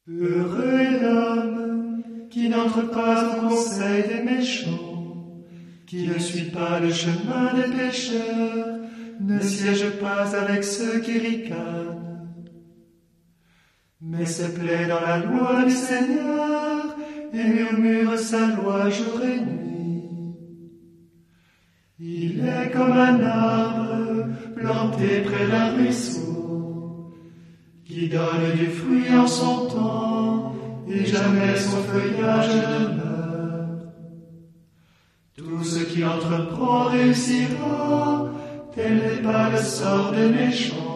Heureux est l'homme qui n'entre pas au conseil des méchants, qui ne suit pas le chemin des pécheurs, ne siège pas avec ceux qui ricanent, mais se plaît dans la loi du Seigneur et murmure sa loi jour et nuit. Il est comme un arbre planté près d'un ruisseau, qui donne du fruit en son temps, et jamais son feuillage ne meurt. Tout ce qui entreprend réussira, tel n'est pas le sort des méchants.